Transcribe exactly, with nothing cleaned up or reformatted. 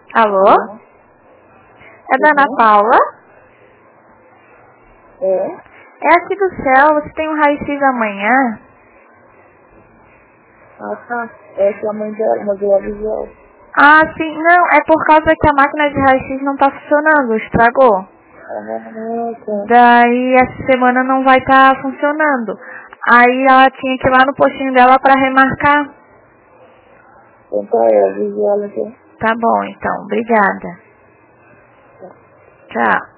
Alô? É da Ana Paula? É? É aqui do céu, você tem um raio-x amanhã? Ah, tá. É que a mãe dela, mas eu avisou. Ah, sim, não, é por causa que a máquina de raio-x não tá funcionando, estragou. Ah, tá. Daí essa semana não vai estar tá funcionando. Aí ela tinha que ir lá no postinho dela pra remarcar. Então tá, eu aviso ela então. Tá bom, então, obrigada. Tchau.